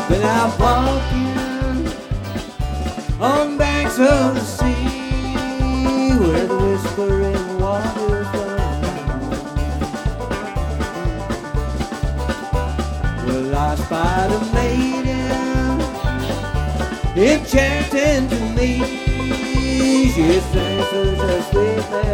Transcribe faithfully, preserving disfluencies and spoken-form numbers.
When I'm walking on banks of the sea, where the whispering waters run. Well, I spied a maiden enchanting to me. She sings such a sweet melody.